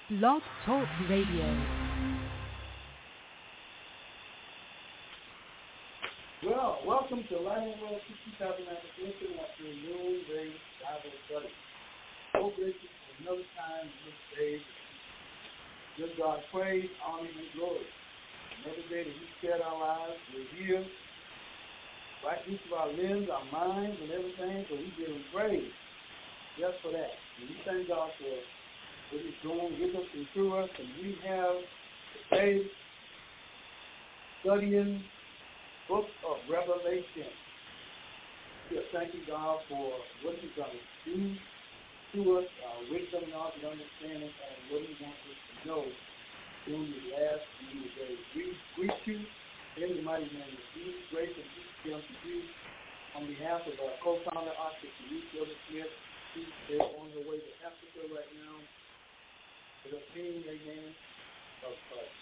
Blog Talk Radio. Well, welcome to Light and World 2019 International Noonday Bible Study. So gracious for another time in this day. Give God praise, honor, and glory. Another day that He spared our lives. We're here. Right use of our limbs, our minds, and everything. So we give Him praise just for that. And we thank God for what He's doing with us and through us. And we have today studying Book of Revelation. We are thanking God for what He's going to do to us, wisdom, knowledge, and understanding, and what He wants us to know during the last few days. We greet you in the mighty name of Jesus. Grace and peace be unto you. On behalf of our co-founder, Arthur William Smith, who's on her way to Africa right now, with a team, amen, of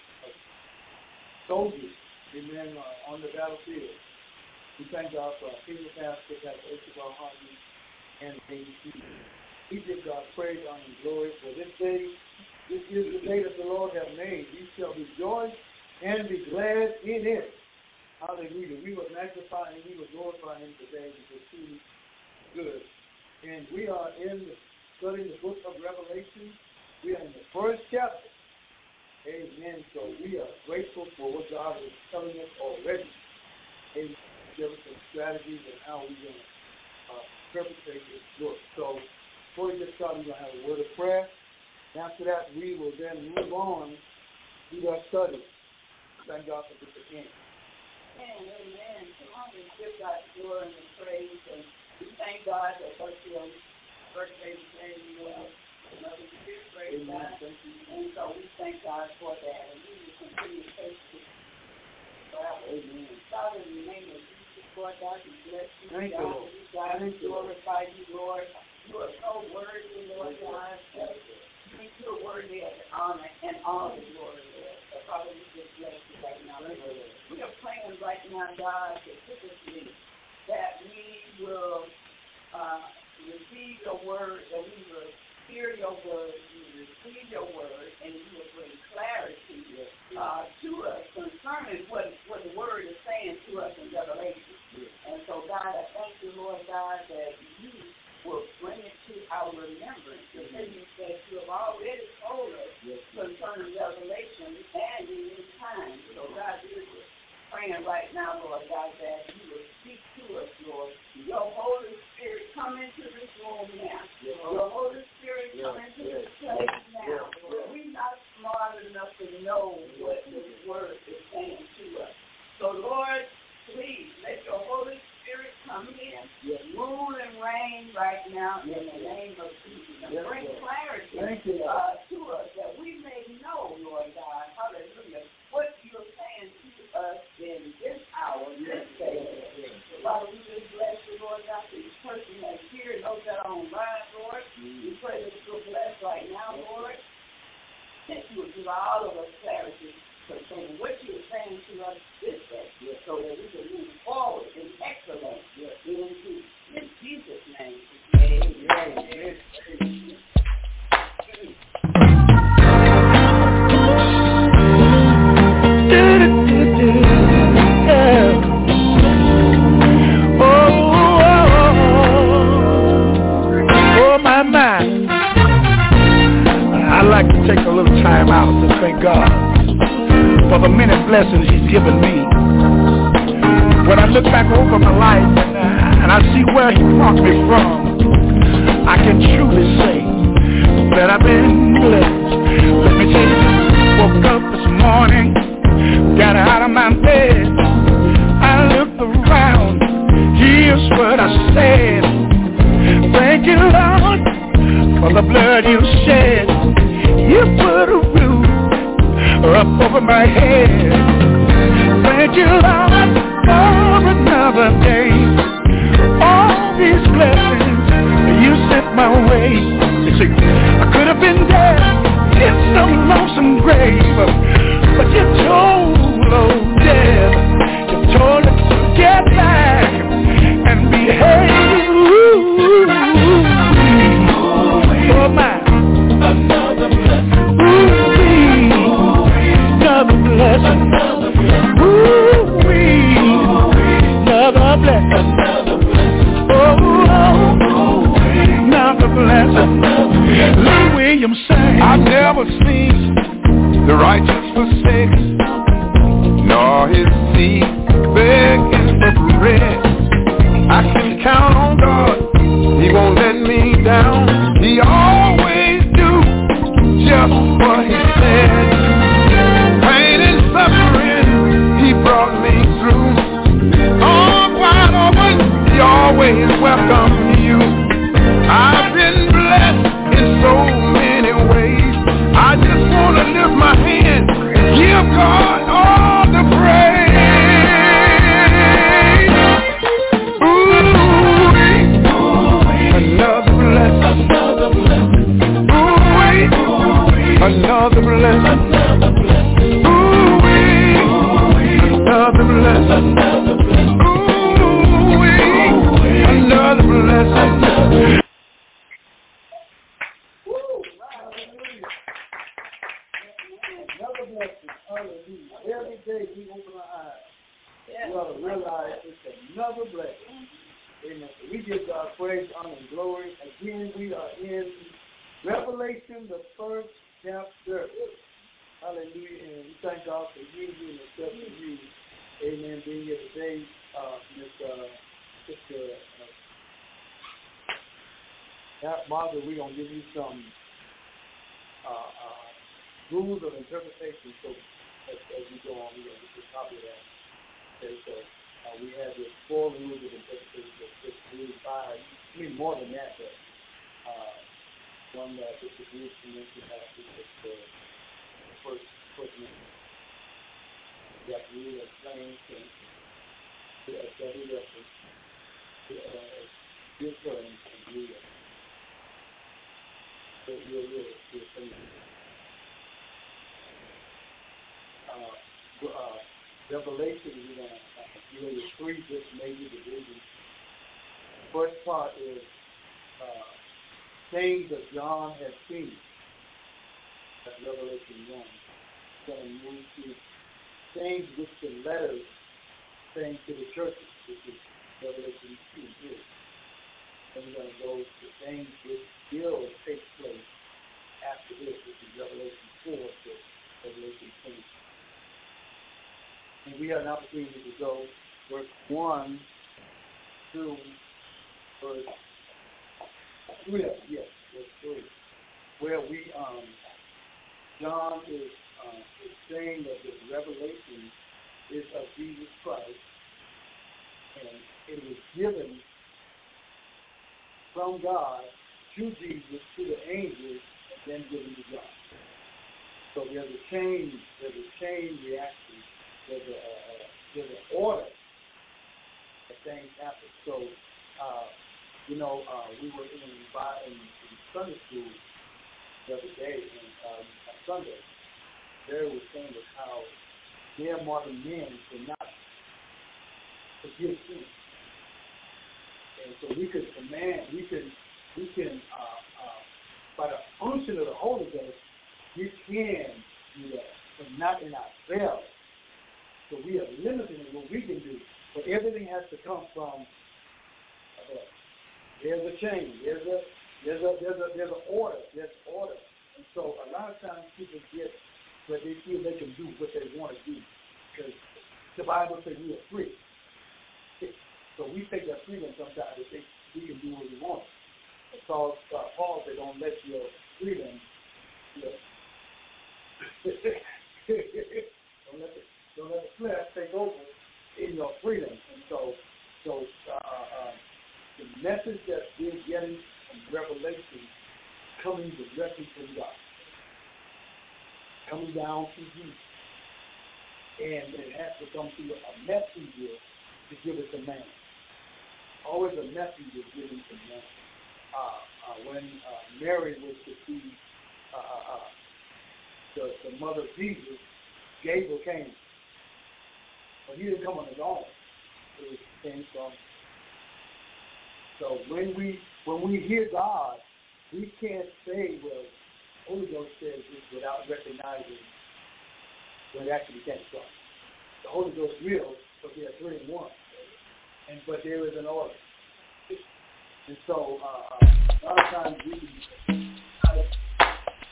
soldiers, amen, on the battlefield. We thank God for our senior pastor, Pastor Isabel Hartman, and ABC. We give God praise, honor, and glory for this day. This is the day that the Lord has made. We shall rejoice and be glad in it. Hallelujah. We will magnify and we will glorify Him today because He is good. And we are studying the book of Revelation. We are in the first chapter. Amen. So we are grateful for what God is telling us already. Amen. Give us some strategies and how we're going to perpetrate this book. So before we get started, we're going to have a word of prayer. And after that, we will then move on to our study. Thank God for this again. Amen. Come on and give God glory and praise. And we thank God that your birthday today, another year, praise God. And so we thank God for that. And we will continue to take this. Amen. Father, in the name of Jesus, Lord God, we bless you. Thank you, Lord. God, we glorify you, Lord. You are so worthy, Lord God. Thank you are worthy of the honor and all the glory, Lord. So, Father, we just bless you right now. We are praying right now, God, specifically that we will receive your word, that we will hear your word, we will receive your word, and you will bring clarity to us concerning what the word is saying to us in Revelation. And so, God, I thank you, Lord God, that you will bring it to our remembrance. Because you said you have already told us concerning Revelation and in this time. So, God, we are praying right now, Lord God, that you will speak to us, Lord. Your Holy Spirit come into this room now. Your Holy Spirit come into this place now. We're not smart enough to know what this word is saying to us. So, Lord, please let your Holy Spirit come in, rule and reign right now in the name of Jesus. And bring clarity to us that we may know, Lord God, hallelujah, what you're saying to us in this hour, this day. Father, we just bless you, Lord God, for each person that's here, those that are online, Lord. We pray that you'll bless right now, Lord, that you will give all of us clarity concerning what you're saying to us this day, so that we can move forward in excellence in Jesus' name. Amen. I'd like to take a little time out to thank God for the many blessings He's given me. When I look back over my life and I see where He brought me from, I can truly say that I've been blessed. Let me tell you, woke up this morning, got out of my bed, I looked around, here's what I said: thank you, Lord, for the blood you shed. You put a roof up over my head. Thank you, Lord, for another day. All these blessings you sent my way. You see, I could have been dead in some lonesome grave, but you told old death, you told it to get back and behave. Oh my, another blessing. him sing. I've never seen the righteous forsaken, nor his seed begging for bread. I can count on God, he won't let me down. He always do just what he said. Pain and suffering, he brought me through. Arms wide open, he always welcomes you. I've been blessed in so many ways. I just want to lift my hand and give God all the praise. Another blessing. Another blessing. Another blessing. Another blessing. Another blessing. Hallelujah. Every day we open our eyes, we ought to realize it's another blessing. Amen. We give God praise, honor, and glory. Again, we are in Revelation, the first chapter. Hallelujah. And we thank God for you and accepting you. Amen. Being here today, Sister Margaret, we're going to give you some rules of interpretation. So as we go on, we're going to get a copy of that. Okay, so we have the 4 rules of interpretation, 6, 3, 5, more than that, but one that Mr. Bruce mentioned is the first minute. You have to read a plain thing, a study reference, good terms, and read it. So you'll really see a thing. Revelation, we're going to deal with 3 just major divisions. First part is things that John has seen. That's Revelation 1. We're going to move to things which the letters saying to the churches, which is Revelation 2 and 3. And we're going to go to things which will take place after this, which is Revelation 4 to Revelation 20. And we have an opportunity to go verse 1 to verse 3. Yes, verse 3. Where we, John is saying that the revelation is of Jesus Christ, and it was given from God to Jesus, to the angels, and then given to John. So there's a chain reaction. There's an order that things happen. So, we were in Sunday school the other day, on Sunday. There was saying that how mere mortal men cannot forgive sin. And so we can by the function of the Holy Ghost, we can do that, but not in ourselves. So we are limited in what we can do. But everything has to come from there's a chain. There's an order. There's order. And so a lot of times people get where they feel they can do what they want to do. Because the Bible says we are free. So we take that freedom sometimes to think we can do what we want. So Paul said, don't let your freedom, don't let the flesh take over in your freedom. And so the message that we're getting from Revelation coming directly from God, coming down to Jesus. And it has to come through a messenger to give it to man. Always a messenger given to man. When Mary was to see the mother of Jesus, Gabriel came. But he didn't come on his own. It came from. So when we hear God, we can't say, well, Holy Ghost says this without recognizing where it actually came from. The Holy Ghost will, but they are 3 in 1. But there is an order. And so a lot of times we try to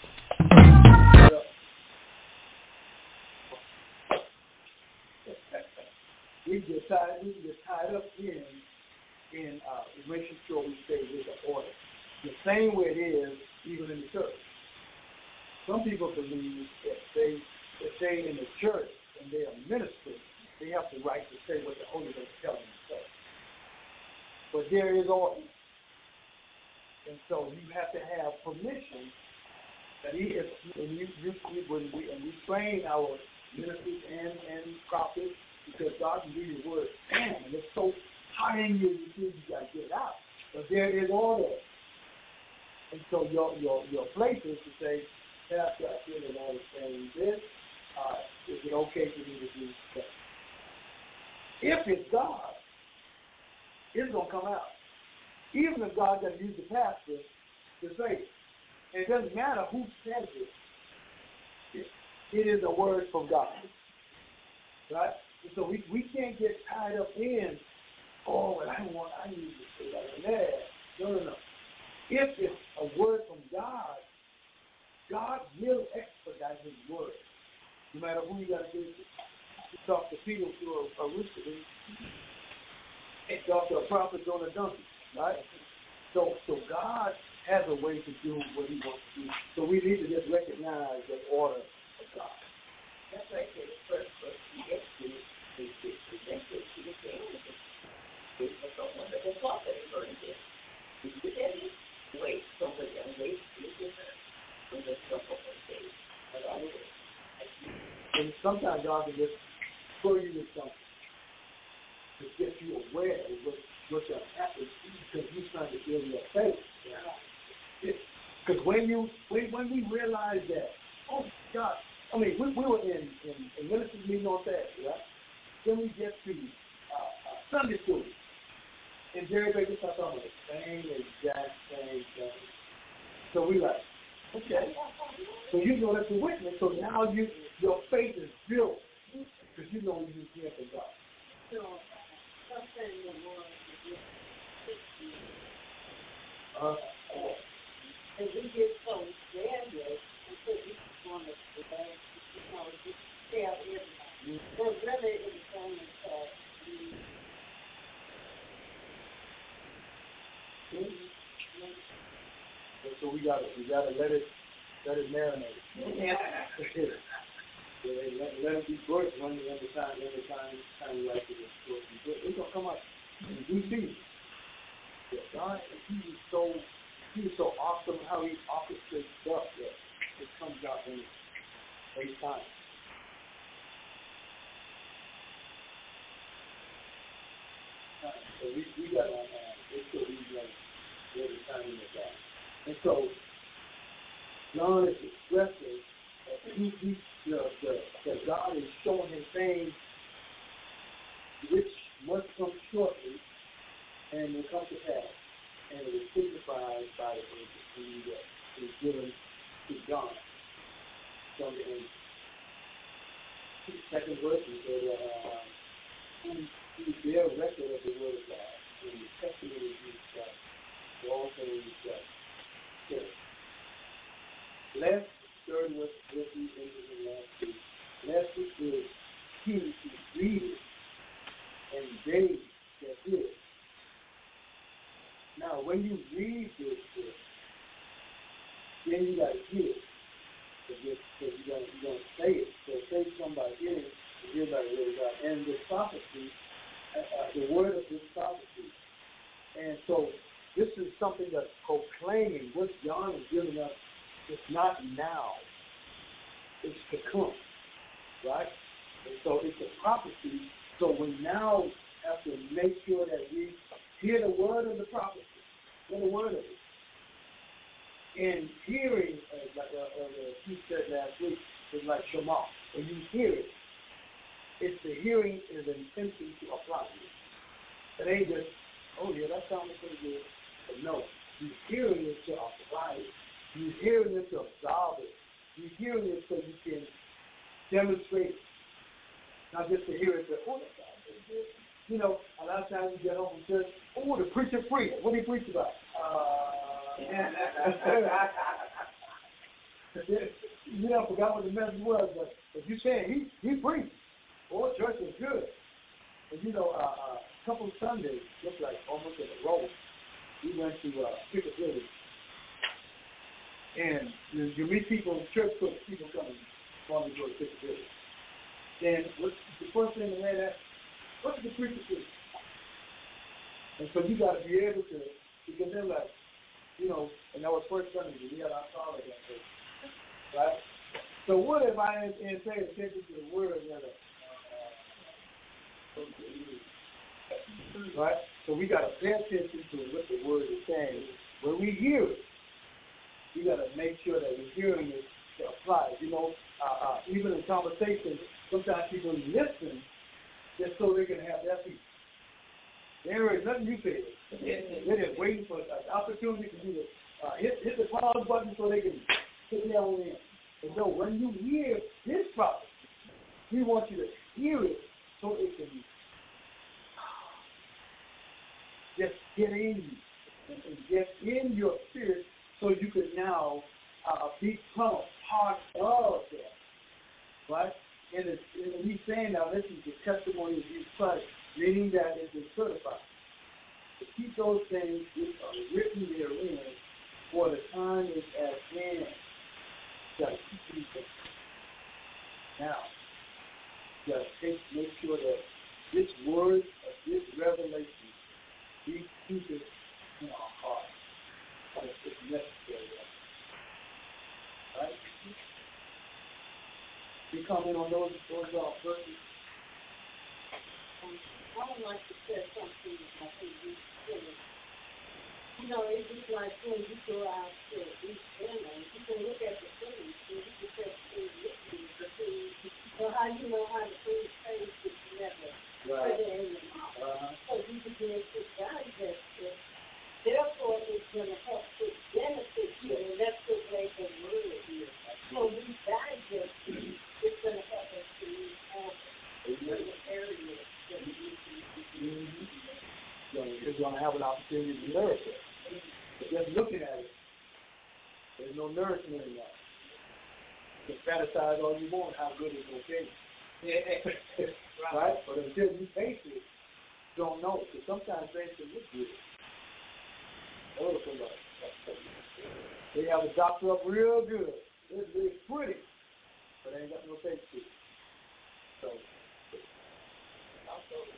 get tied up in making sure we stay with the order. The same way it is even in the church. Some people believe that if they in the church and they are ministers, they have the right to say what the Holy Ghost tells them to say. But there is order. And so you have to have permission that when we train our ministers and prophets, because God can give you the word, and it's so hot in you, you feel you got to get it out. But there is order. And so your place is to say, Pastor, I feel the Lord is saying this. Is it okay for me to do that? If it's God, it's going to come out. Even if God doesn't use the pastor to say it. And it doesn't matter who says it. It is a word from God. Right? And so we can't get tied up in, I need to say that. No. If it's a word from God, God will expedite his word. No matter who you got to do it. You talk to Peter through a rooster. And talk to a prophet on a donkey. Right? So God has a way to do what he wants to do. So we need to just recognize the order of God. That's right there. The first verse, the Exodus, and sometimes God can just throw you with something to get you aware of what's going to happen because he's trying to build your faith. Because when we realize that, oh God, I mean, we were in ministry meeting on Saturday, right? Then we get to Sunday school. And Jerry Baker starts talking about the same exact thing. So we like, okay. So you know that's a witness. So now your faith is built because you know you hear from God. So, something in the world is and we get so damaged until we just want to just tell everybody. But really, it's only so we gotta let it marinate. Yeah. Let it be good every time we like it. It's gonna come up in due season. God, he was so awesome how he orchestrates stuff that it comes out in great time. So we got on it's so easy every time in the God. And so John is expressing that God is showing him things which must come shortly and will come to pass. And it is signified by the angel that is given to John from the angel. The second verse is who bear record of the word of God and the testimony of Jesus Christ. For all things God. Blessed, third verse, with these angels in the last week. Blessed is he who readeth and they that hear it. Now, when you read this book, then you got to hear it. Because you're going to say it. So say somebody hearing it, everybody really got it. And the prophecy, the word of this prophecy. And so this is something that's proclaiming what John is giving us. It's not now. It's to come. Right? And so it's a prophecy. So we now have to make sure that we hear the word of the prophecy. Hear the word of it. And hearing, like he said last week, is like Shema. When you hear it, it's the hearing is an intention to apply it. It ain't just, oh yeah, that sounded pretty good. But no, you're hearing it to apply it. You're hearing it to absorb it. You're hearing it so you can demonstrate it. Not just to hear it, but, oh, that sounds pretty good. You know, a lot of times you get home and say, oh, the preacher preached. What did he preach about? You know, I forgot what the message was, but if you say he preached, boy, church was good. And a couple of Sundays, looked like almost in a row, we went to Piccadilly. And you meet people, church people coming from to go to Piccadilly. Then what's the first thing they had asked, what did the preacher do? And so you got to be able to, because they're like, and that was first Sunday, we had our college that day, right? So what if I didn't pay attention to the word right? So we got to pay attention to what the word is saying. When we hear it, we got to make sure that we're hearing it applies. Even in conversation, sometimes people listen just so they can have their peace. They ain't heard nothing you said. They're just waiting for an opportunity to do the hit the pause button so they can put their own in. And so when you hear this prophecy, we want you to hear it so it can just get in you and get in your spirit so you can now become a part of that. Right? And he's saying now, this is the testimony of Jesus Christ, meaning that it's been certified. To keep those things which are written therein, for the time is at hand. You got to keep these things. Now, you got to make sure that this word, this revelation, we keep it in our heart. It's necessary. Right? You comment on those verses? I would like to say something I think it's just like when you go out to eat dinner, you can look at the food, and you can say food with the food. So how you know how the food tastes if you never put it in your mouth? So you begin to digest it. Therefore, it's going to help to benefit you, and that's the way the word is. So we digest it, it's going to help us to move forward in the areas that we need to move. You're going to have an opportunity to nourish it. But just looking at it, there's no nourishment in that. You can fantasize all you want how good it's going to taste. Right? But until you taste it, you don't know. Because sometimes things can look good. They have the doctor up real good. It's pretty, but they ain't got no taste to it. So, Also,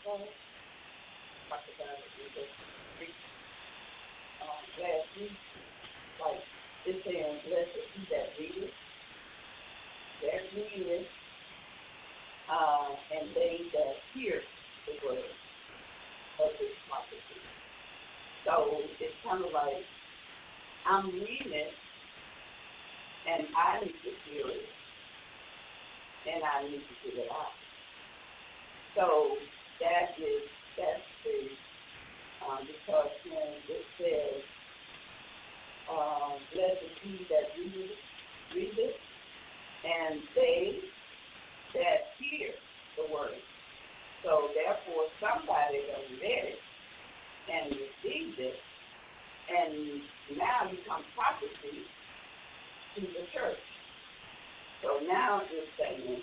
last week, like it's saying, blessed he that readeth, that readeth, and they that hear the word of this prophecy. So it's kind of like I'm reading it, and I need to hear it, and I need to figure it out. So that's the because when it says, blessed he that readeth, and they that hear the word. So therefore, somebody has read it and received it, and now become prophecy to the church. So now it's saying,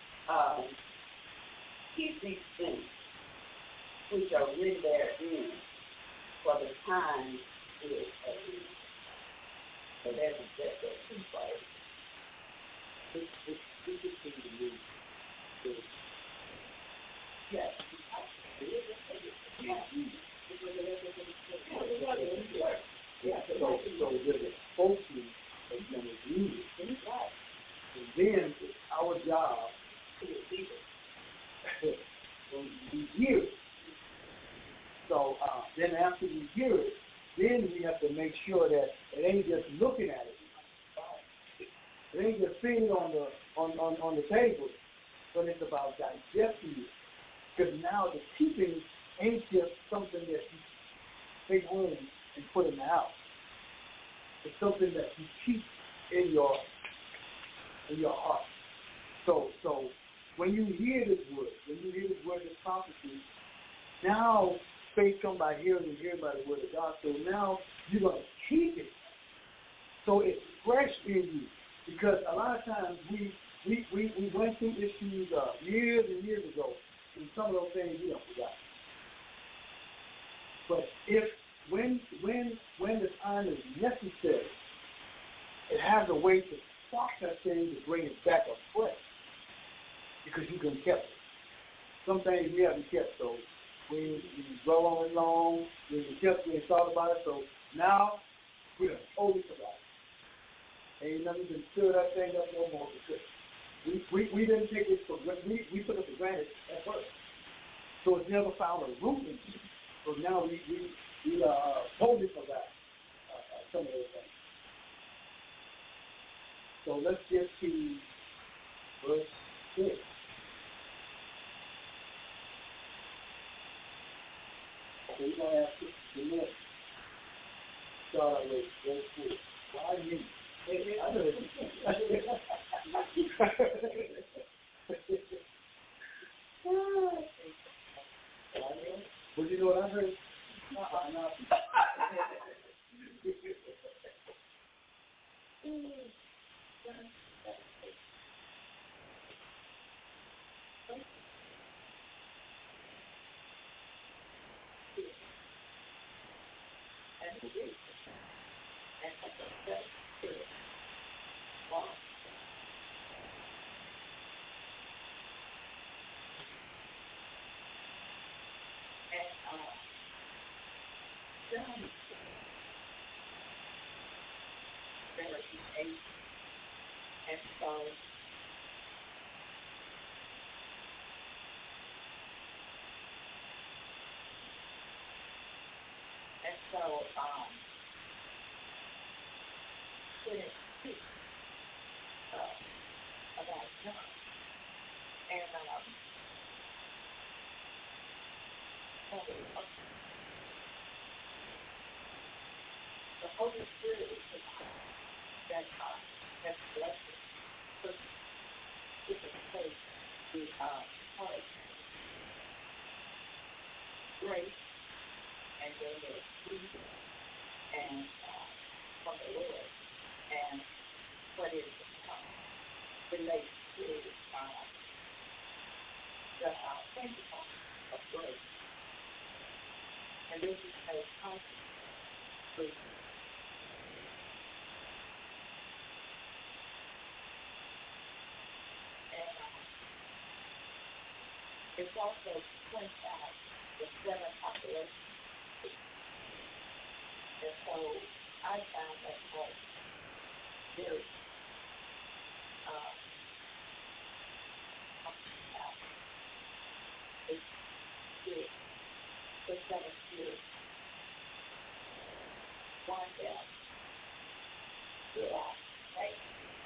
keep these things which are written therein, for the time is at hand. So that's two parts. this is thing to move. Yes. So there's a spokesman that's going to read it. And then it's our job to receive it. So we hear it. So then after we hear it, then we have to make sure that it ain't just looking at it. It ain't just sitting on the table, but it's about digesting it. Because now the keeping ain't just something that you take home and put in the house. It's something that you keep in your heart. So when you hear this word, this prophecy, now faith comes by hearing and hearing by the word of God. So now you're going to keep it. So it's fresh in you. Because a lot of times we went through issues years and years ago, And some of those things we don't forget. But if when this iron is necessary, it has a way to spark that thing to bring it back afresh because you can keep it. Some things we haven't kept, so we dwell on it long, we thought about it, so now we done totally forgot it. Ain't nothing to stir that thing up no more because we didn't take it for granted, we took it for granted at first. So it's never found a root in it. So now we totally forgot some of those things. So let's get to verse 6. So we're going to have 6 minutes. Start with verse 4. Why me? I know it. But you know what I heard? No. When it speaks about John, and the Holy Spirit is the one that's blessed. So it's a place to heart, grace, and then there's peace and from the Lord, and what is relates to the principle of grace. And this is a constant grace. And it's also points out the 7 populations. And so I found that quite very it's 7 spirits. One death. Faith.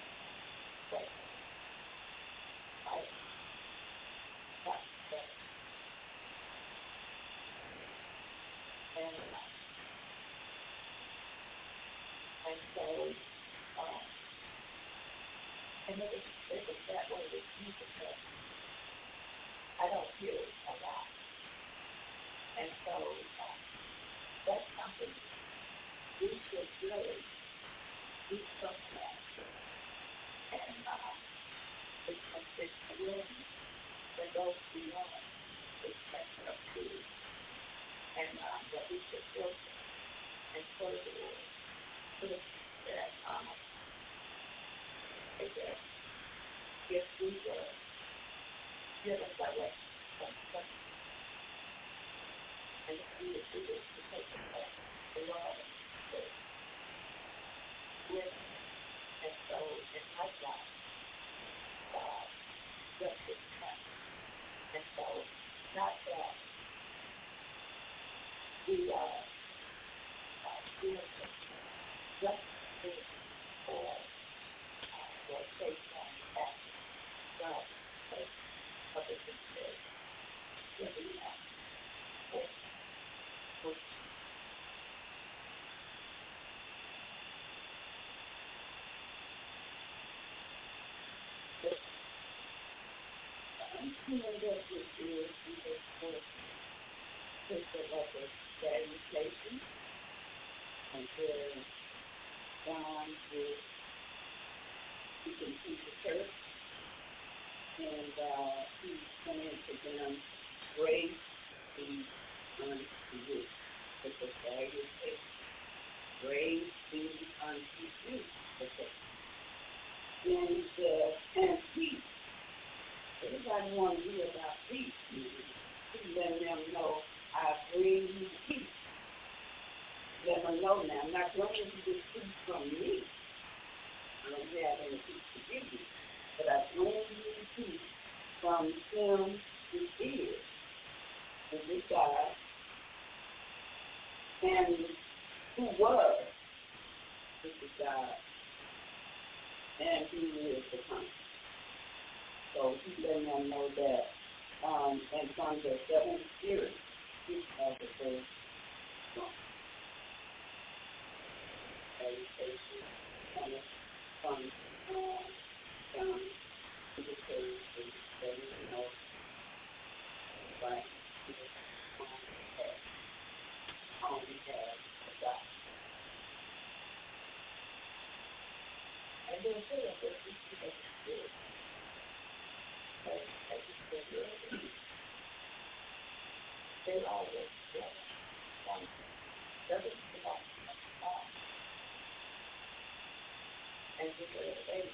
And so, and it was that way with Jesus. I don't hear it a lot. And so, that's something we should really do something else. And it's a room that goes beyond the spectrum of food. And that we should filter and serve the Lord. So that if we were given direction and if we would do this to take the place, the love with, and so it's like that, justice comes. And so, not that we are doing this just for their sake and action, but for others instead. If we have education until John is he can teach the church, and he's saying to them grace be unto you. It's a staggered faith. Grace be unto you. Then he says, and peace. Everybody want to hear about peace. He's letting them know, I bring you peace. Let them know now. I'm not going to get peace from me. I don't have any peace to give you. But I bring you peace from him who is, who is God, and who was, this is God, and who is to come. So he's letting them know that, and from the seven spirits, each of the first one. Salutation coming from John to the page, and you know, right, on behalf of God. And then say that this is the spirit. They always get one. Doesn't belong to God. And just let it be.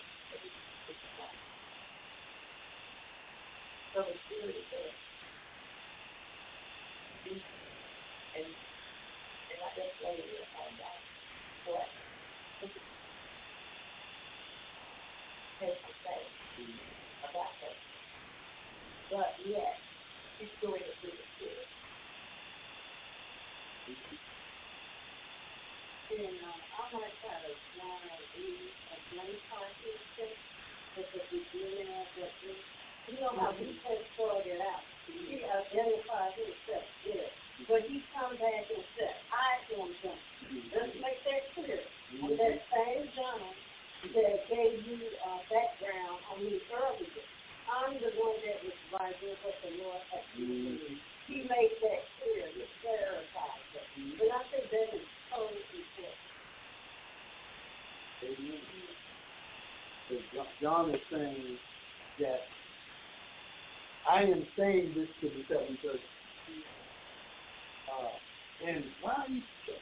So the spirit is there. And I just lay it on that. What? Has to say about that. But yet, he's doing it through the spirit. And I might try to read a many parts of this, at the beginning of the book. You know how he just started out. He identified himself there. But he come back and said, I am John. Let's make that clear. And that same John that gave you background on me earlier, I'm the one that was writing what the Lord had to do. He made that clear. He clarified that. But I think that is totally important. John is saying that I am saying this to the seven churches. And why are you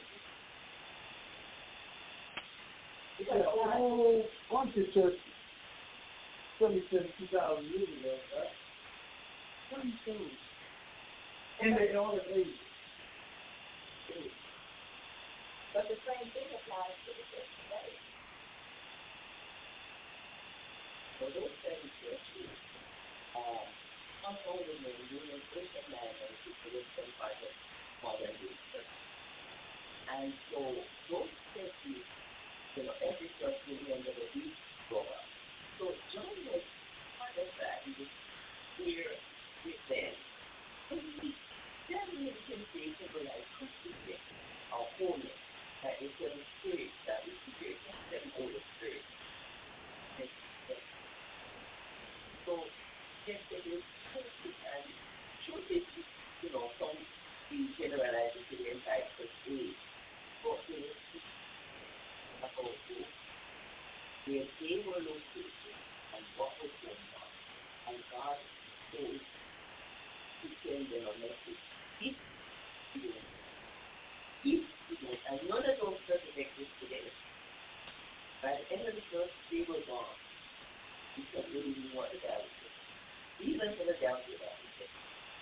saying? There's a whole bunch of churches. Somebody said 2,000 years ago, right? What are you saying? And they all are ages. But the same thing applies to the church today. So those seven churches, not only when you're in Christian land, and people will say by the modern day church. And so those churches, every church will be under the beast program. So John was part of that. He was here with them. So he definitely can see people like Christian or holiness. That is the spirit that we create, the Holy Spirit. So, yes, it is perfect, and should it be, some be generalized to the entire age. But it is about where they were located and what was going on. And God chose to send them a message. And none of those churches exist today. By the end of the church, they were gone. Because they didn't want the galaxy. Even for the galaxy that we did.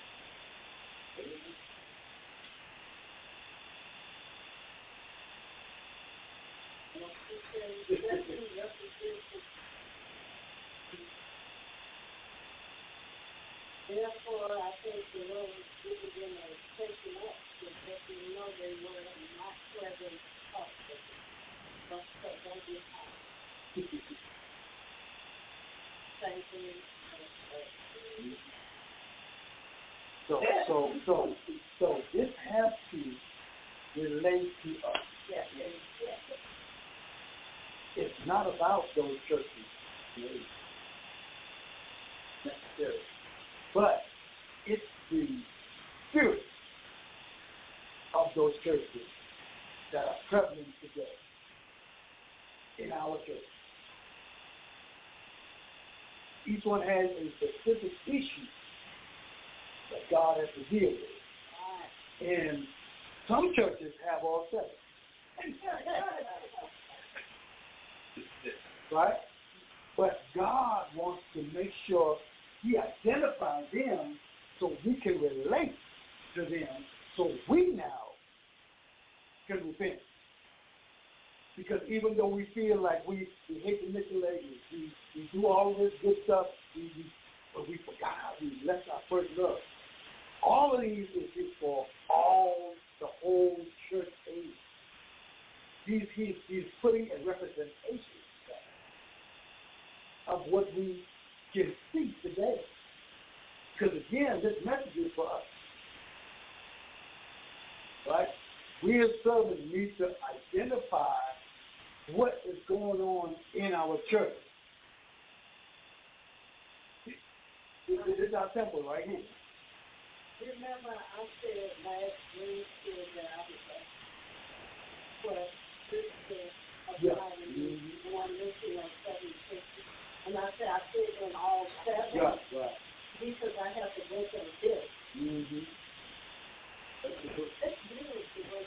Therefore, I think the Lord was giving them a taking up to let them know they were not present up. Don't be high. Same thing. So this has to relate to us. Yes. It's not about those churches necessarily, but it's the spirit of those churches that are prevalent today in our church. Each one has a specific issue that God has to deal with. And some churches have all seven. Right? But God wants to make sure He identifies them so we can relate to them, so we now can repent. Because even though we feel like we hate to manipulate, we do all this good stuff, but we forgot, we left our first love. All of these is for the whole church age. He's putting a representation of what we can see today. Because again, this message is for us. Right? We as servants need to identify what is going on in our church. This is our temple right here. Remember, I said last Wednesday that I was about one missing on 750. And I said I fit in all seven. Right. Because I have to go to the bill. Mm-hmm. It's beautiful the way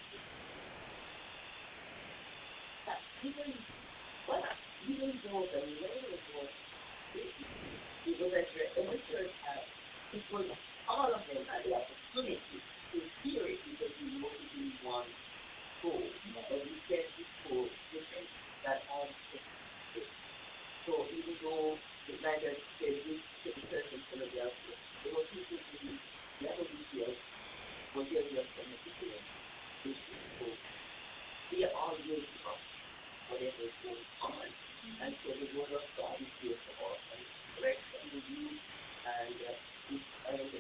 even though the layers were because in the church house, it was all of them had the opportunity to hear it because we were in one school. But we said this school different that all so even though the like I said, we took the church in Philadelphia, there were people who never be healed, were healed from the beginning. We are all guilty of whatever is going on. And so the word of God is here for us. And correct and review and everything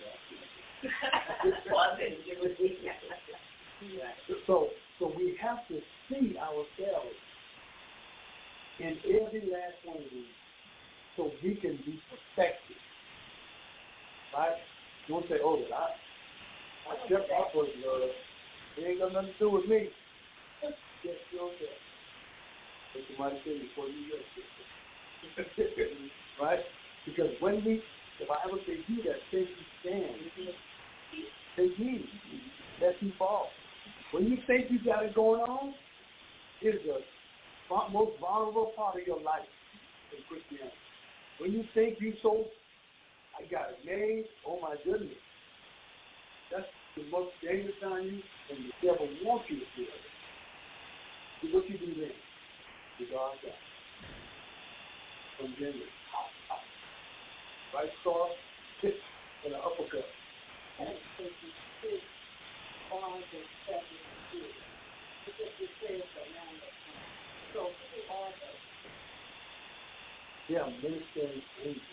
else. So we have to see ourselves in every last one of these so we can be perfected. Right? Don't say, oh, I kept my first love. It ain't got nothing to do with me. Just yourself. What somebody say before you get it. Right? Because when the Bible says, he that thinks he stands, say he, lest he fall. When you think you got it going on, it is the most vulnerable part of your life in Christianity. When you think you I got it made, oh my goodness. That's the most dangerous time and the devil wants you to feel it. So what you do then? You God down. From January. Right cross, hit, and an uppercut. And so you sit on the 7 years. Because it says around the time. So who are those? Yeah, ministering angels.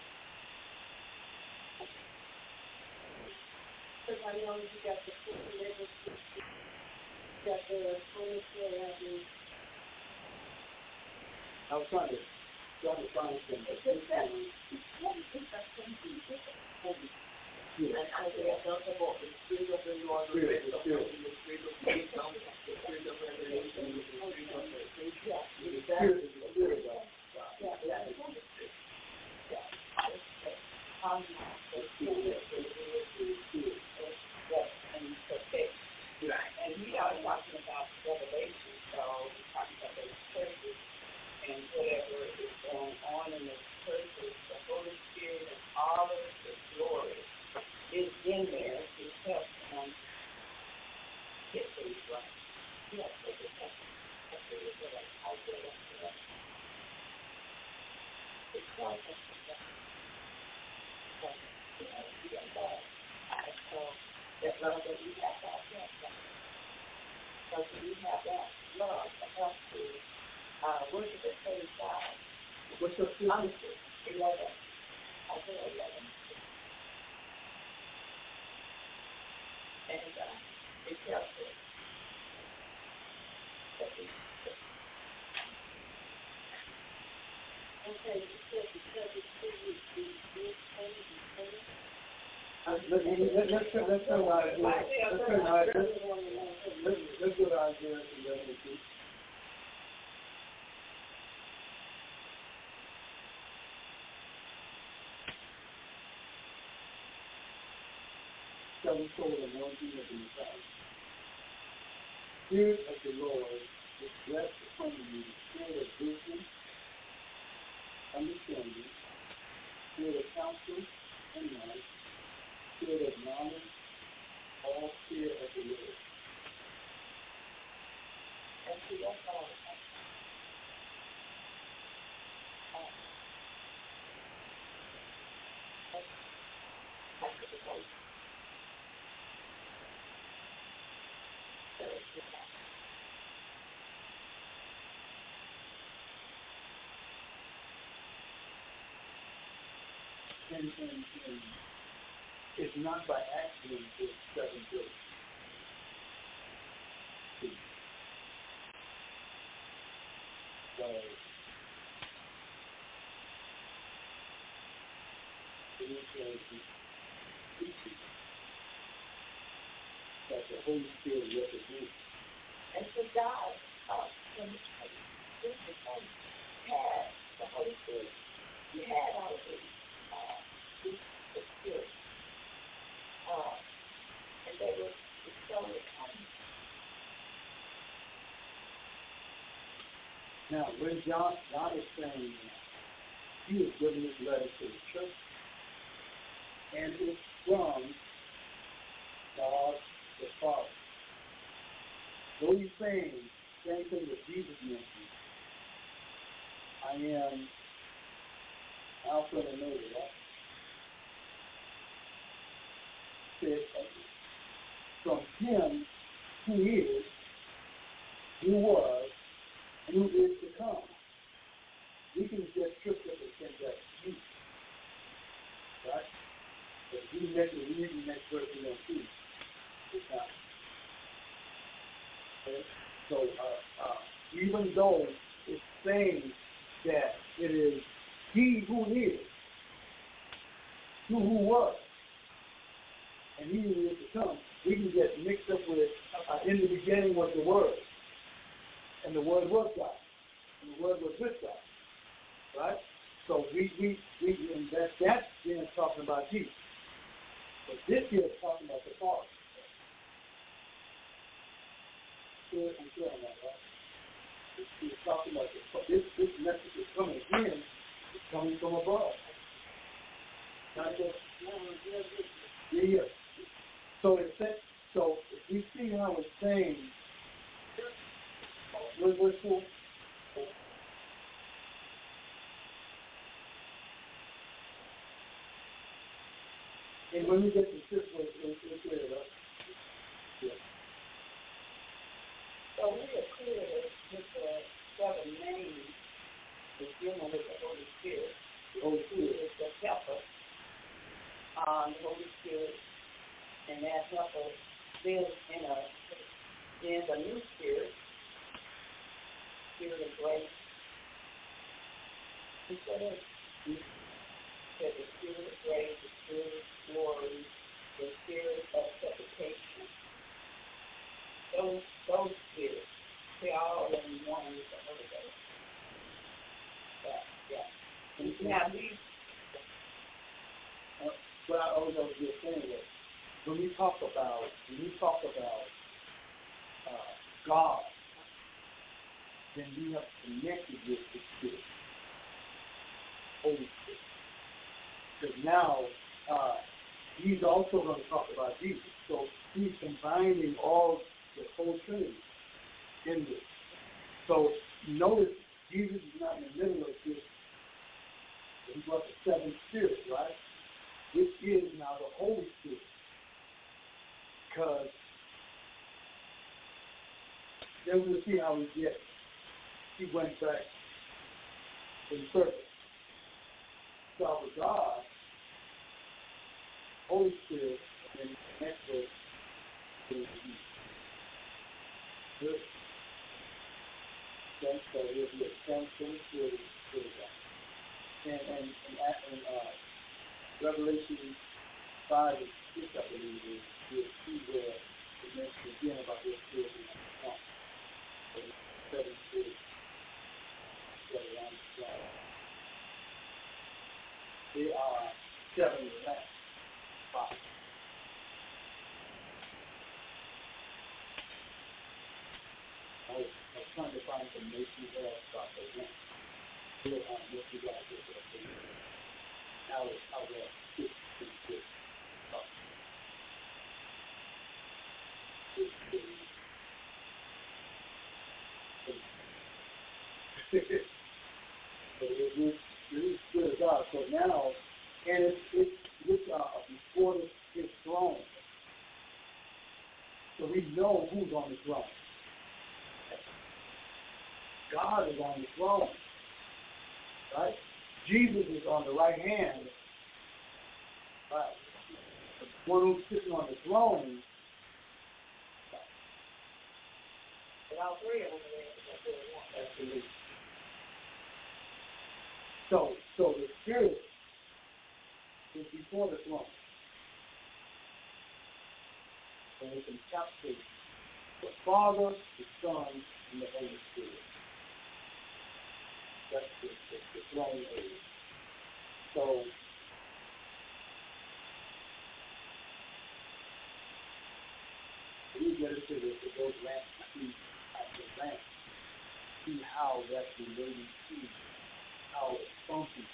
Because I know you got the 4 levels, you got the 24 I was trying to find some. It's just that what is that something different? And I say I talk about the Spirit of the Lord, the Spirit of wisdom, the Spirit of revelation, the Spirit of and we are talking about revelation, so we're talking about those churches and whatever is going on in the churches, the Holy Spirit and all of the glory is in there to help them get things right. Yes, they just have to get it right. I'll get it right. It's not just that. So that love that we have to have. Because we have that love to help to worship at the God. What's your Honestly, 11. I said 11. And it helps us. Okay, you said because it's Let's turn right here. Let's go to Isaiah 11. sevenfold anointing of the Messiah. Spirit of the Lord is blessed upon you, spirit of wisdom, understanding, spirit of counsel and might, spirit of knowledge, all fear of the Lord. And see, that's all. And it's not by accident it's 7 days. So it is that the Holy Spirit represents. And so God, when you had the Holy Spirit, you had all of these, the Spirit, and they were bestowed upon you. Now, when John is saying he is giving this letter to the church, and it's from God the Father. So he's saying, same thing that Jesus mentioned. I am Alpha and Omega, right? Said, from him who is, who was, and who is to come. We can just trip up and think that Jesus, right? But if we read the next verse, we don't see it's not. Okay? So, even though it's saying that it is he who is, who was, and he who is to come, we can get mixed up with, in the beginning was the Word, and the Word was God, and the Word was with God, right? So and that's then talking about Jesus. But this here is talking about the Father. I'm clear on that, right? It's talking about this message is coming again. It's coming from above. Not just yeah. So it said. So if we see how it's saying, verse 4. And when we get to this, we'll clear it up. Yeah. So we are clear with the 7 names is dealing with the Holy Spirit. The Holy Spirit is the helper. The Holy Spirit, and that helper lives in us. There's a new spirit, spirit of grace. He said the spirit of grace, the spirit of glory, the spirit of supplication. Those spirits, they're all in one with the Holy Ghost. Yeah. And now these. What I always just saying is, when we talk about God, then we have connected with the Spirit, Holy Spirit. Because now he's also going to talk about Jesus. So he's combining all the whole Trinity in this. So notice Jesus is not in the middle of this. He brought the 7 spirits, right? This is now the Holy Spirit. Because then we'll see how he went back in service. So our God, Holy Spirit, and the next verse is good. Okay, so we'll be at 10:24 and Revelation 5 and 6, I believe, is see where it mentions again about this spirit in the front. So 7 spirits that are on the slide. They are 7 lamps. 5. make you have stop again. What you got to do there. How that fits. So it is good as God. So now, and it's before his throne. So we know who's on the throne. God is on the throne. Right? Jesus is on the right hand. Right? The one who's sitting on the throne. But all three of them there. Absolutely. So the Spirit is before the throne. So it encapsulates the Father, the Son, and the Holy Spirit. That's the throne area. So we get into those lamps, after lamps, see how that's related to how it's functions.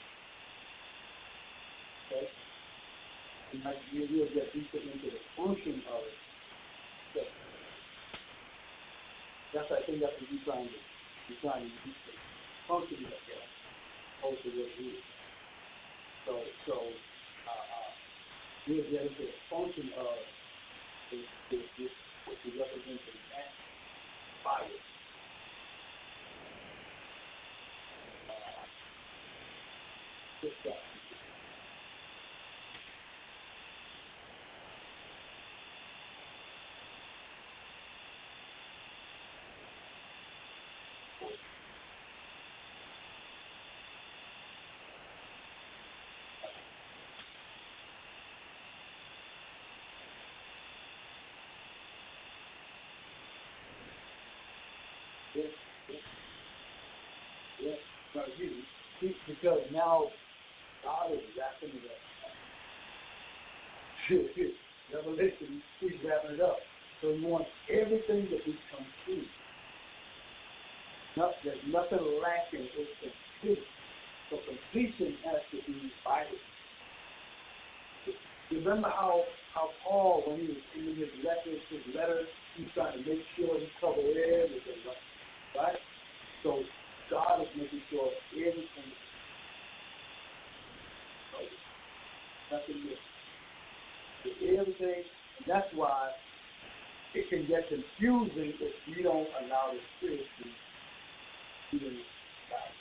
Okay? And like we'll get deeper into the function of it. So I think that's what we're trying to do. Function of that. Also what it is. So we'll get into the function of this what we represent in that fire. Just that. Because now God is wrapping it up. Revelation, he's wrapping it up. So he wants everything to become true. There's nothing lacking. It's complete. So completion has to be vital. Remember how Paul, when he was in his letters, he's trying to make sure he covered everything, right? So God is making sure everything. Nothing missing. Everything. And that's why it can get confusing if you don't allow the Spirit to be in God.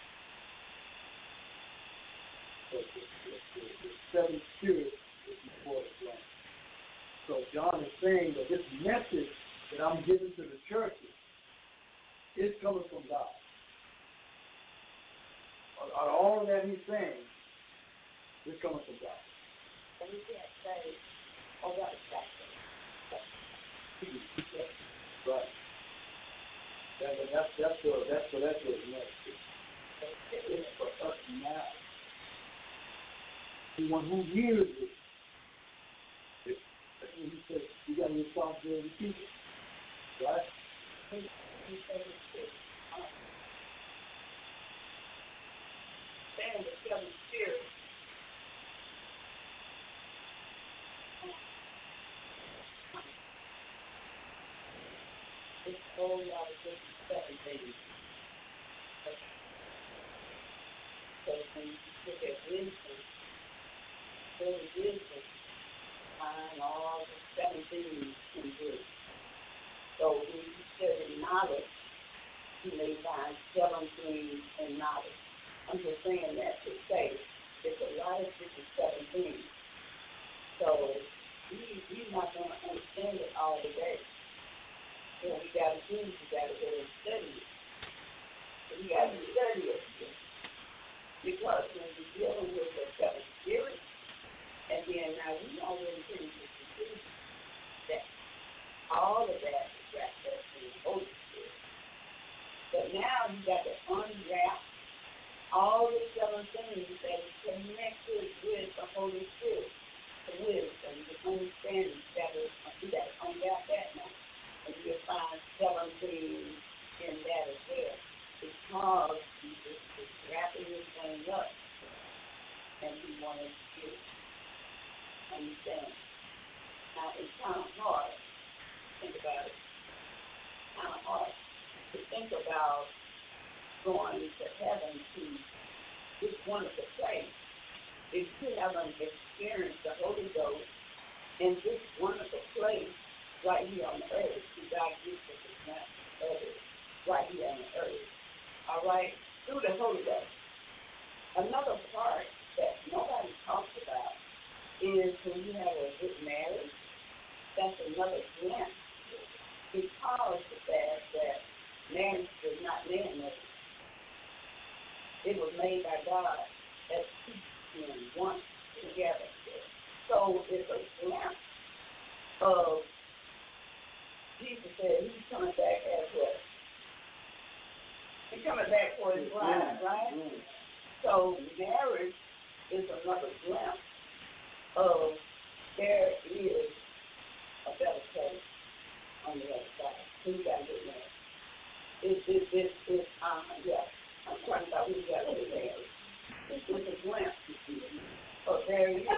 So the seven spirits is before the throne. So John is saying that this message that I'm giving to the churches is coming from God. All that he's saying is coming from God. And you can't say, oh, that was back then. Right. That's what it meant. It's for us now. The one who hears it, he says, you got a responsibility to keep it. Right? He said it's saying the seven spirits. It's a whole lot of different seven things. So when you look at wisdom, really wisdom, find all the seven things in wisdom. So when you study knowledge, you may find seven things in knowledge. I'm just saying that to say there's a lot of different seven things. So we're not going to understand it all today. What we got to do is we got to go and study it. We got to study it. Because when we're dealing with the seven spirits, and then now we already came to the conclusion that all of that is wrapped up in the Holy Spirit. But now you got to unwrap all the seven things that is connected with the Holy Spirit. The wisdom, the understanding, you got to unwrap that now. And you'll find seven things in that as well. So and he wanted to understand. Now, it's kind of hard to think about it. Kind of hard to think about going to heaven to this wonderful place if you haven't experienced the Holy Ghost in this wonderful place right here on the earth. God gives us a chance of it right here on the earth. All right? Through the Holy Ghost. Another part that nobody talks about is when you have a good marriage. That's another glimpse. Because of that marriage was not man-made. It was made by God as two men once together. So it's a glimpse of Jesus said he's coming back as what? He's coming back for his bride, right? Mm-hmm. So marriage is another glimpse of there is a better place on the other side. So you got to get married. I'm talking about we got to get married. It's a glimpse. So there is.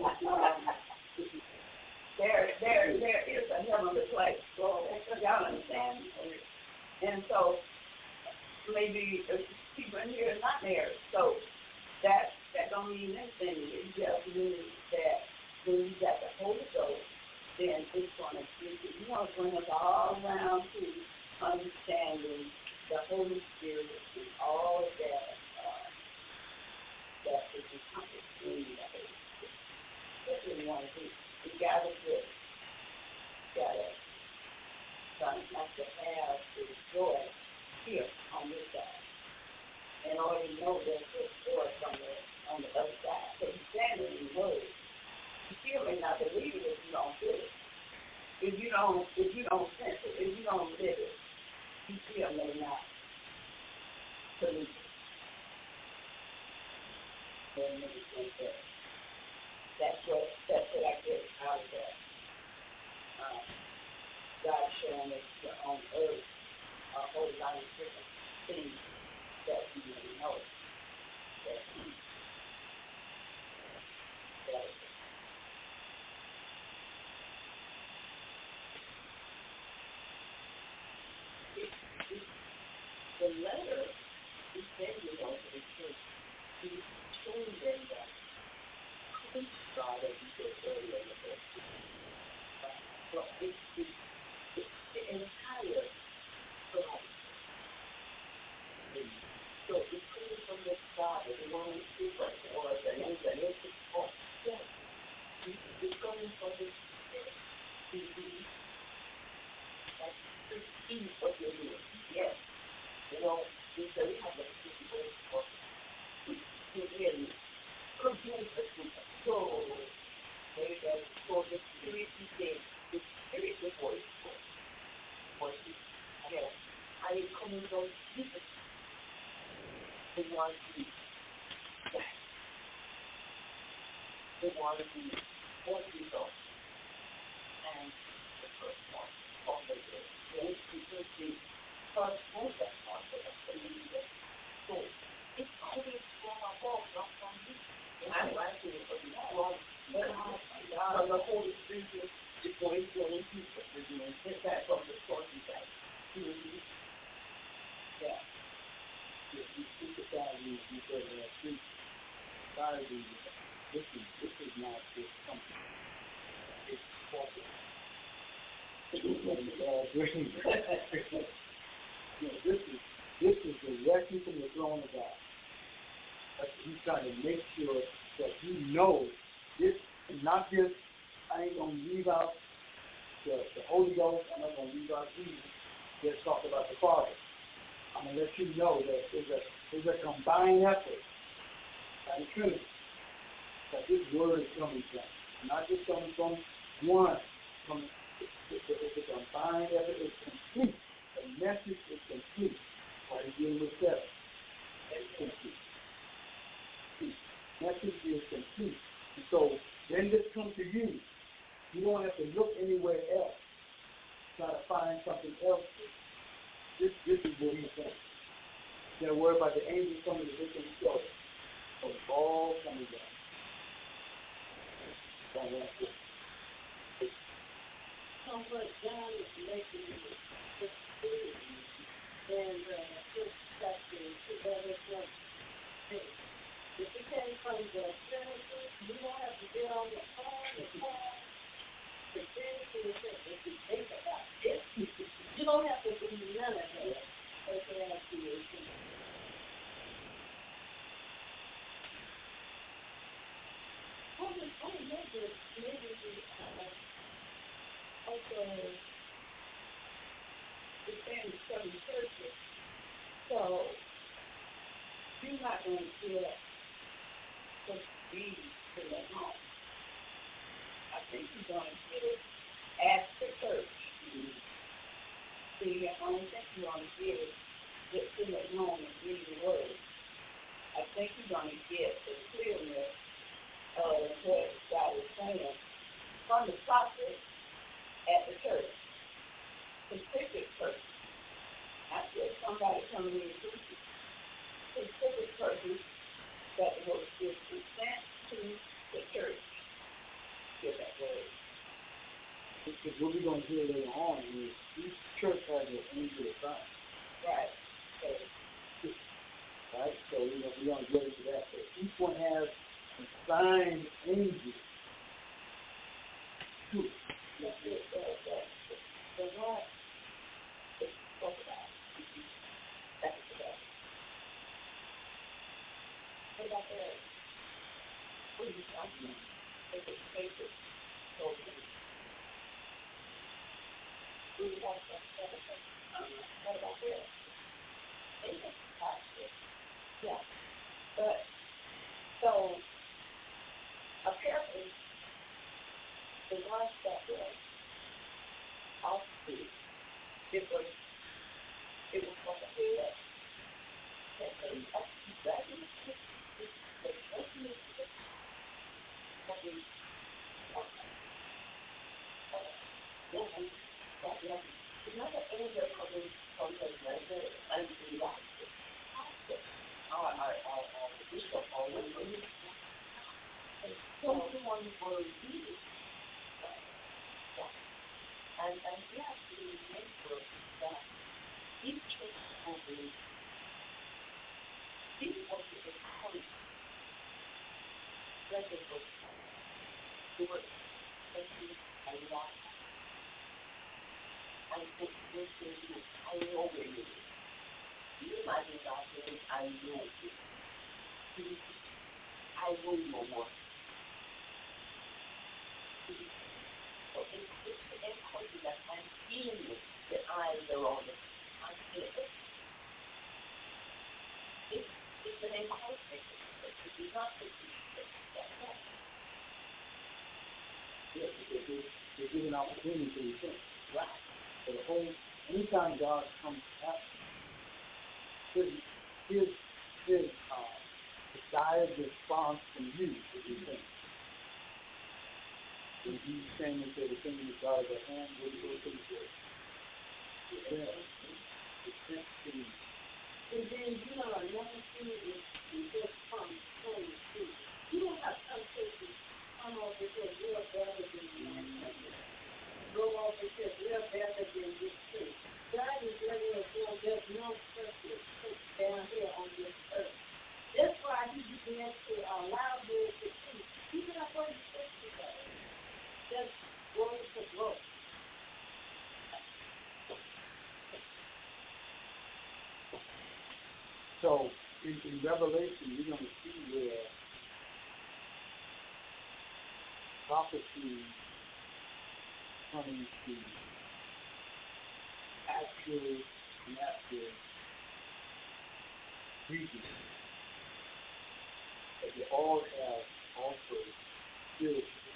There is a heavenly place. So y'all understand? And so maybe people in here are not married. So that don't mean anything. It just means that when you got the Holy Ghost, then it's going to bring us all around to understanding the Holy Spirit and all of that that is encompassed in the Holy Spirit. That's what we want to do. We got to get, have to have the joy here on this side. And already know that there's joy on the other side. So you stand in the word. You still may not believe it if you don't feel it. If you don't sense it, if you don't live it, you still may not believe it. That's what I get out of that. God showing us on earth a whole lot of different things that we didn't know. The letter he sent you over to the church, he was showing them that God, as you said earlier in the book. But it's the entire God. So it's coming from the Father, the one who speaks or the angel, or yes, it's coming from the Spirit. That's the key of your doing. Yes. You know, we say we have a situation for to really produce a soul. Maybe that's for the Spirit he said, the Spirit before his voice. Again, I am coming from Jesus. They want to be back. They want to be more people. And the first one, all the way. Then people see first one that part of us, the leader. So it's always from above, not from you. And I'm asking you for this wrong. But the Holy Spirit is going to increase what we're doing. It's that from the source inside. Yeah. You speak about you said preach society. This is not just something. It's corporate. This is directly from the throne of God. He's trying to make sure that you know this is not just, I ain't going to leave out the Holy Ghost, I'm not going to leave out Jesus. Let's talk about the Father. I'm going to let you know that there's a combined effort by the Trinity that this word is coming from. Not just coming from one. It's a combined effort. It's complete. The message is complete. Why are you dealing with seven? It's complete. Message is complete. And so when this comes to you, you don't have to look anywhere else. Try to find something else. This is what he's saying. You're worried about the angels coming to victim story. So it's all coming down. don't want to. So what God is making is and just accepting that it's not big. If you came from the Genesis, you don't have to get on the phone and call the Genesis. If you think about it, you don't have to do none of that. Okay, I see it. Also, defend some churches. So, you're not going to get the speed to the home. I think you're going to get it at the church. See, I don't think you're going to get it to the home and read the word. I think you're going to get the clearness of what God is saying from the prophet at the church. Specific person. Not just somebody coming in to preach. Specific person that the Holy Spirit is sent to the church. Get that word. Because what we're going to hear later on is each church has an angel assigned. Right. Right? So we're going to get into that. So each one has assigned angels to it. The Lord is spoke about. That's today. What about that? What are you talking about? It's a sacred program. We want that. What about that? Yeah. But, so, apparently, the ones that were off the, it was like a head. Another angel coming from the desert and the light. Bishop always someone will read it. And we have to remember that each church will be this was the encouragement. Let it go. Do it. Thank you. I love it. I think this is it. I know where it is. You might be not saying, I know it. I know your work. So it's the encouragement that I'm feeling it, that eyes are on it. I feel it. It's an encouragement. It's not the that's all. Yes, they give an opportunity to repent. Right. So the whole, anytime God comes after, his desired response from you is repent. When he's saying into the kingdom of God at hand, what do you go to the church? Repent. Repent to me. And then, another thing is you just come home and see. You don't have some churches come over here real better than the next one. Go over here real better than this church. God is letting us know there's no church down here on this earth. That's why he began to allow them to preach. Even up on the church today. Just glory to glory. So, in Revelation, you're going to see where prophecy coming to actual natural reasons. That they all have also spiritual.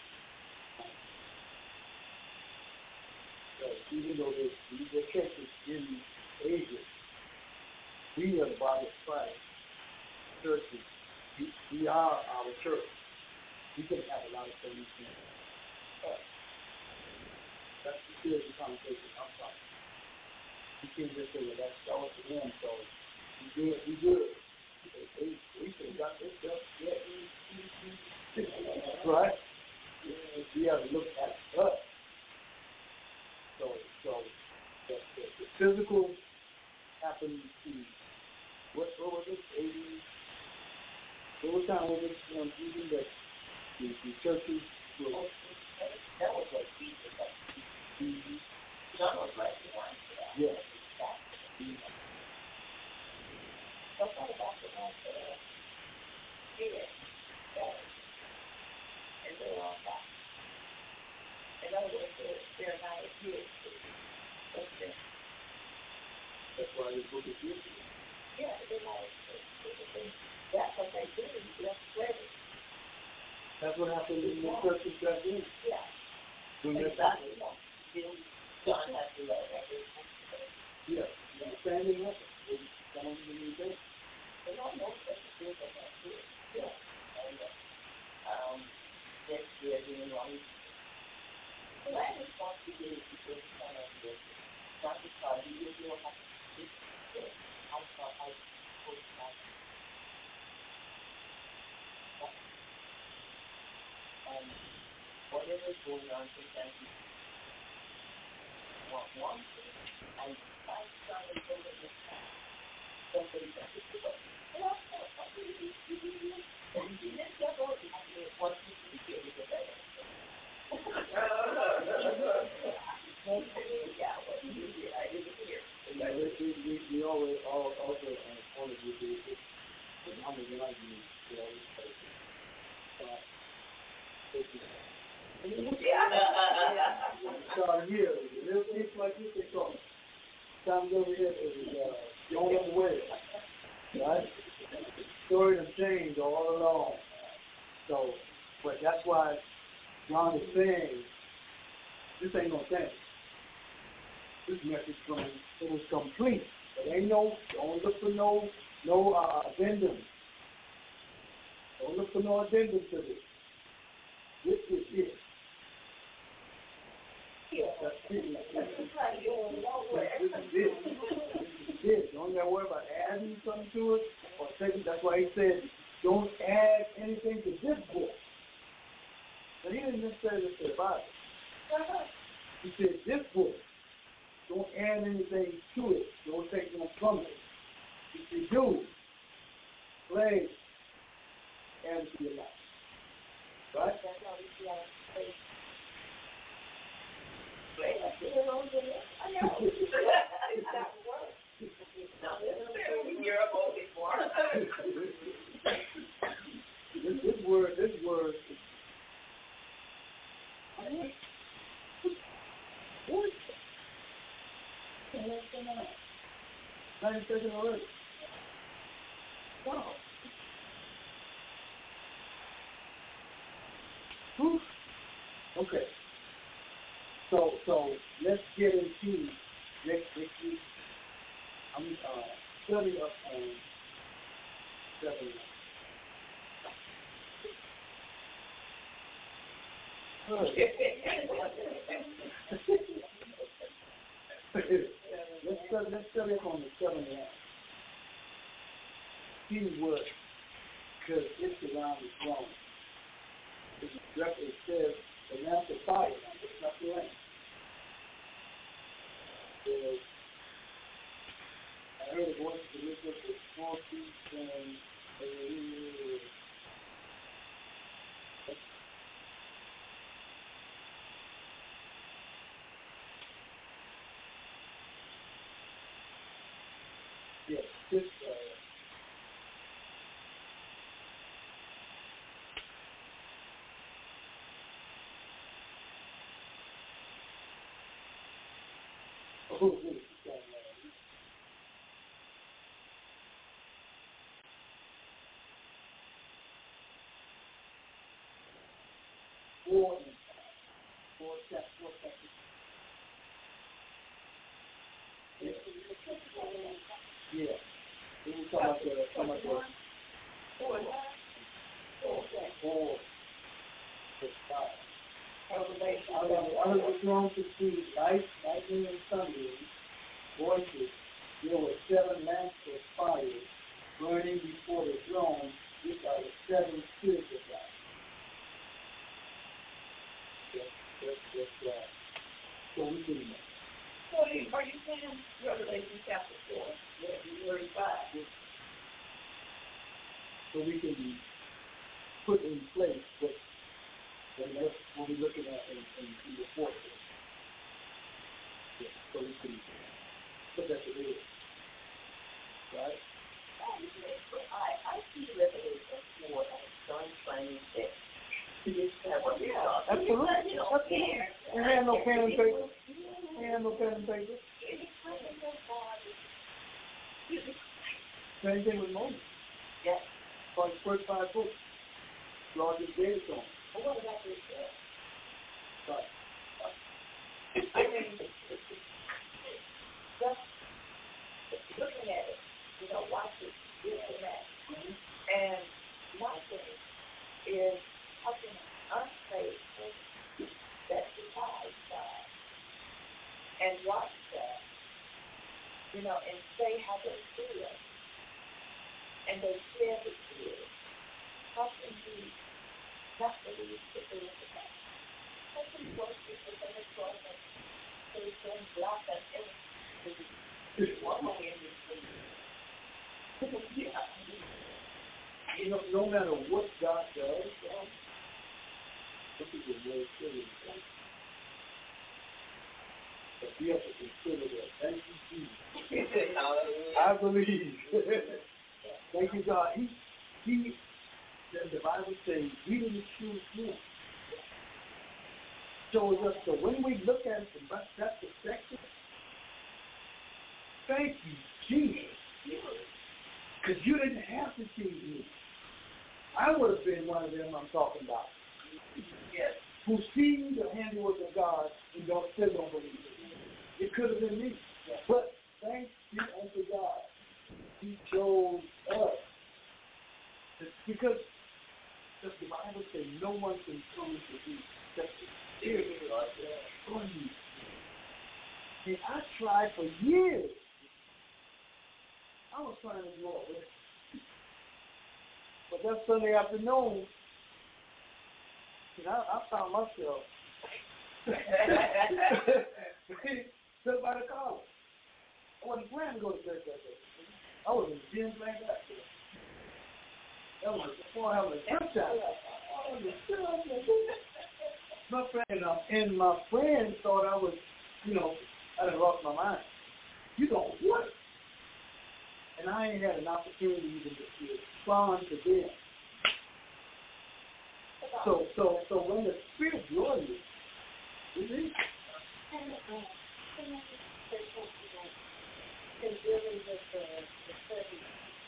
So even though these are churches in Asia, we are the body of Christ. Churches, we are our church. We can have a lot of things in us. That's the spiritual conversation I'm talking. You can't just say, well, that's all for them, so we good. We could have got this stuff, yeah. Right? we have to look at us. So the physical happened to, what was it, 80? What time was it, even the churches were... That was what Jesus said. Mm-hmm. John was right behind that. Yeah. So what about the ones that are here, and they're all back? In other words, they're not here. That's why this book is here. Yeah, they're not. That's what they do. That's credit. That's what happened in the churches back then. Yeah. Exactly. John has to let everything. Yeah. Standing up. Some of them do. They don't know that the things that they do. Yeah. And next year, doing all these. So I just want to do is to kind of this. Not because you don't have to do this. I thought I would have. Whatever is going on, sometimes you want one thing, and I started to go to this time. Somebody said, well, what do you do? And you just go, I mean, what do you do with the better? Yeah, what do you do? I didn't hear. Yeah, we always also wanted to do this. I'm going to like you, so here, little things like this they talk. Times over here is going up the way, right? Stories have changed all along. So, but that's why John is saying this ain't no thing. This message it was complete. There ain't no, don't look for no addendum. Don't look for no addendum to this. This is it. Yeah. That's it. It's like going nowhere. This is it. Don't gotta worry about adding something to it or taking. That's why he said, don't add anything to this book. But he didn't necessarily say Bible. He said this book. Don't add anything to it. Don't take no from it. If you do, play add it to your life. Right? That's how we see our faith. I know. It's not work. No, you're a boy before. This word is not even taken already. Wow. Whew. Okay. So let's get into next week. I'm studying up on 7. Let's study up on the 7 lamp. See what, because it's around the throne. It says the lamp of fire, it's not the lamp. I heard a voice to lift up the small feet saying, yes, this four chapters. Yeah. We were talking about the I heard the throne to see lightning and thunder, voices. There were 7 lamps of fire burning before the throne, which are the 7 spirits of God. So we can. So are you saying Revelation chapter 4, verse 5? So we can put in place what we're looking at in the fourth. Yeah, so we can put that together. Right? I see Revelation 4 as John trying to absolutely. And had no pen and paper. Same thing with Moses. Yes. For his first 5 books, Lord just gave it to him. But what about this? Right. I mean, just looking at it, watch it, this and that. Mm-hmm. And my thing is, how can an unsaved person that defies God and watch that, and say how they feel, and they share the tears, how can we not believe that there is a God? How can we worship with them as well as they can block us everything? One way in this thing. No matter what God does, this is a very serious thing. But we have to consider that. Thank you, Jesus. I believe. Thank you, God. The Bible says, we didn't choose him. Shows us. So when we look at it from that perspective, thank you, Jesus. Because you didn't have to choose me. I would have been one of them I'm talking about. Yes. Who sees the handiwork of God and still don't believe it. It could have been me. Yes. But thanks be unto God. He chose us. Because the Bible says no one can come to me except the Spirit of God on you. And I tried for years. I was trying to go away. But that Sunday afternoon, I found myself sitting by the collar. I wasn't planning to go to church that day. I was in the gym playing basketball. That was before having a good time. My friend thought I was, I had lost my mind. You know what? And I ain't had an opportunity even to respond to them. So when the Spirit joins you, we leave. And dealing with the study,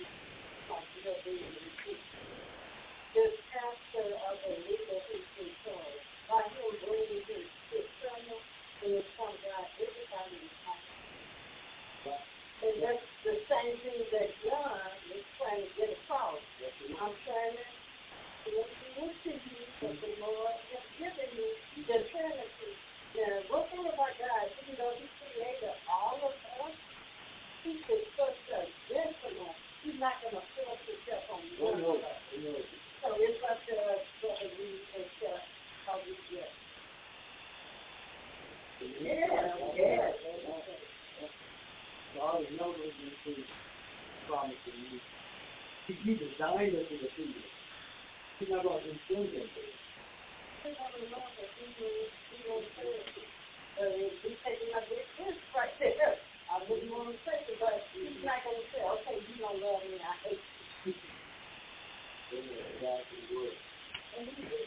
the pastor of the legal history story, by him bringing his sermon in the front of God, everybody is happy. And that's the same thing that John is trying to get across. I'm trying to listen to you, but the Lord has given me the Trinity. Now, one thing about God, even though He created all of us, He is such a gentleman. He's not going to force Himself on one of us. So it's up to us whether we accept how we get. Yes. God is never going to promise to you. He designed us in the kingdom. He's not going to influence us. He's not going to love us. He will serve us. He's taking my this right there. I wouldn't want to say it, but he's not going to say, okay, you don't love me, I hate you. And he is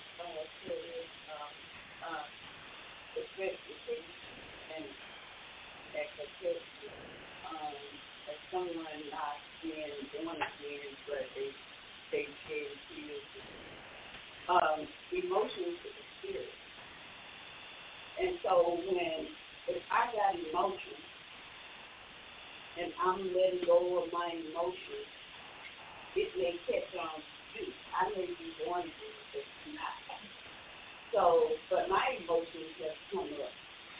and expectation. As someone not being born again, but they shed tears. Emotions is the spirit. And so if I got emotions and I'm letting go of my emotions, it may catch on to you. I may be born again, but not. So, but my emotions have come up.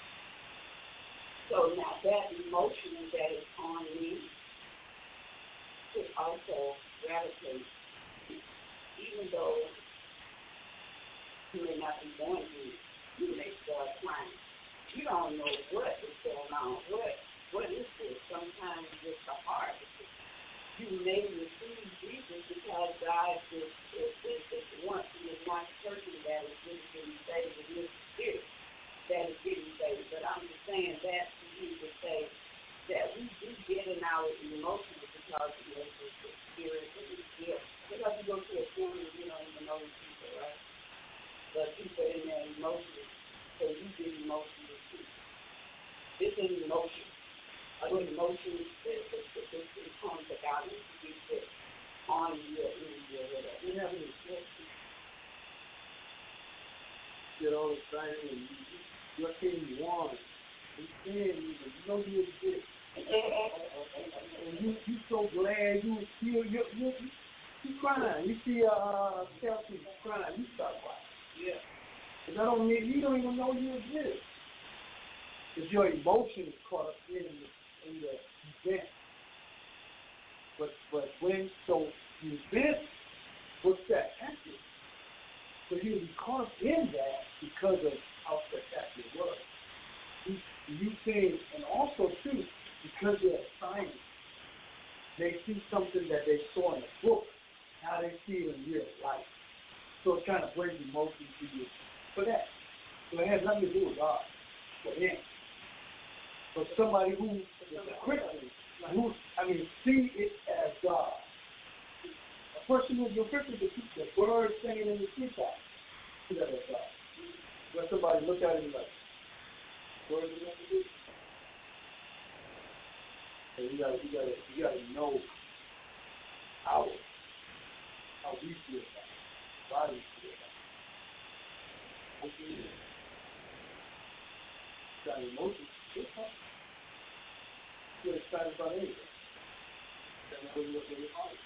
So now that emotion that is on me could also gravitate, even though you may not be born again. you may start crying. You don't know what is going on. What is this? Sometimes it's the heart. You may receive Jesus because God is one. He is not certain that is really getting saved. It is spirit that is getting saved. But I'm just saying that to you to say that we do get in our emotions because of the spirit and the gift. Because you go to a funeral, you don't even know these people, right? But people in their emotions, so you get emotional too. It's an emotion. An emotion is comes to God. You get it on your whatever. You never get all excited and your team won. You know you did it. And you so glad you crying. You see Chelsea crying, you start crying. Yeah. And that don't mean you don't even know you exist. Because your emotions caught up in the event. But when the event was spectacular. So you was caught up in that because of how spectacular it was. You think, and also too, because they're scientists, they see something that they saw in a book, how they see it in real life. So it kind of brings emotion to you for that. So it has nothing to do with God, for him. But somebody who is a Christian, see it as God. A person who's a Christian, the birds singing in the treetop, see that as God. When somebody look at it and like, birds are meant to do. And you gotta know how we feel about it, why we feel about it. Okay. Got emotions. You're excited about anything. That's what you look at your heart.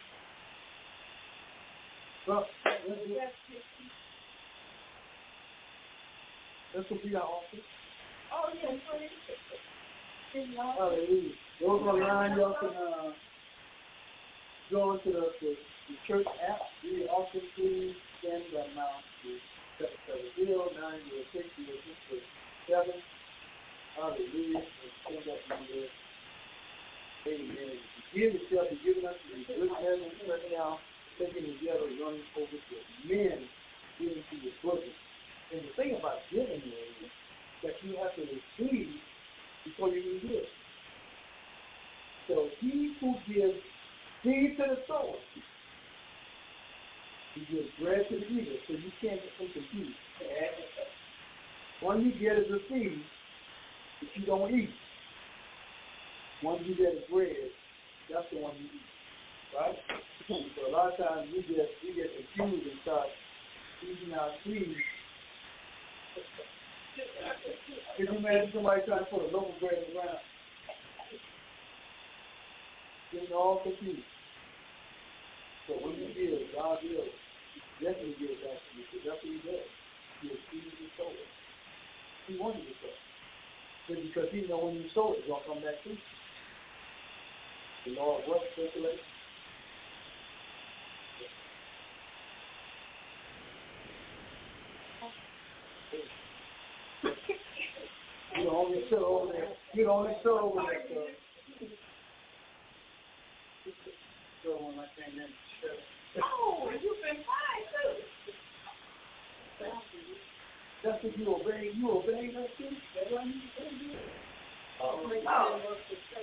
Well, this will be our office. Oh, yes, Hallelujah. Those online, y'all can go into the church app. We also please send the amount to 709060667. Hallelujah. And send that number. Amen. Give yourself and giving us the good heaven right now, taking together, running over to men, giving to your bosom. And the thing about giving is that you have to receive before you can give. So he who gives seed to the sower, he gives bread to the eater, so you can't get them confused. One you get is a seed that you don't eat. One you get is bread, that's the one you eat. Right? So a lot of times we get confused and start eating our seeds. Can you imagine somebody trying to put a loaf of bread in the ground? Getting all confused. So when you give, God will definitely give it back to you, because that's what he does. He'll feed you sow it. He wants you to sow it. Just because he knows when you sow it, it's going to come back to you. The law of what? Circulation. You only sit over there. You only sit over there. So when I came in, oh, you've been fine too. that's what you obey. You obey that too. That's what you obey. Oh,